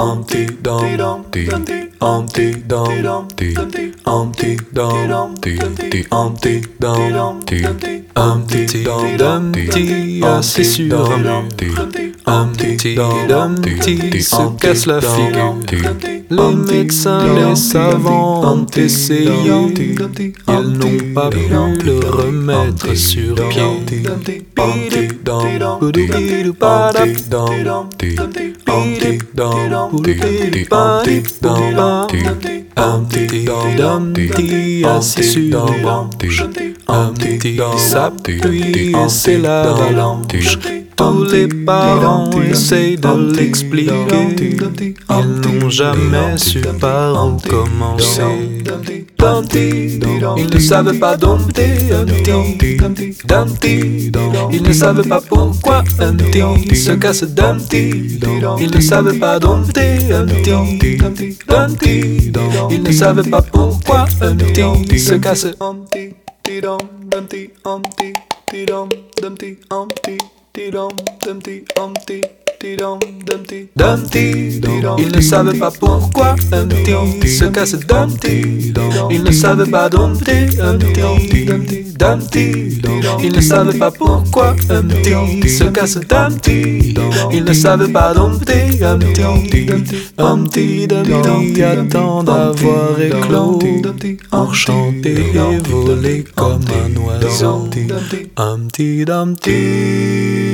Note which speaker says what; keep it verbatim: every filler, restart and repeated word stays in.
Speaker 1: Humpty Dumpty, Humpty Dumpty, Humpty Dumpty, Humpty Dumpty, Humpty Dumpty, assis sur un mur. Humpty Dumpty se casse la figure. Les médecins, les savants ont essayé, ils n'ont pas pu le remettre sur pied. Humpty Dumpty, Humpty Dumpty, Humpty Dumpty, Humpty Dumpty, Humpty Dumpty, assis sur un banc. Humpty s'appuie et c'est l'avalanche. Tous les parents essayent de l'expliquer, ils n'ont jamais su par où commencer. Dumpty, ils ne savent pas dompter Humpty. Dumpty, ils ne savent pas pourquoi Humpty se casse. Dumpty, ils ne savent pas dompter Humpty. Dumpty, ils ne savent pas pourquoi Humpty se casse. Humpty, Dumpty, Humpty, Dumpty, Humpty. Dumpty, Humpty, Dumpty, Dumpty, ils ne savent pas pourquoi Humpty se casse. Dumpty, ils ne savent pas dompter Humpty. Dumpty, ils ne savent pas pourquoi Humpty se casse. Dumpty, ils ne savent pas dompter Humpty. Humpty Dumpty attend d'avoir éclos pour chanter et voler comme un oiseau. Humpty Dumpty.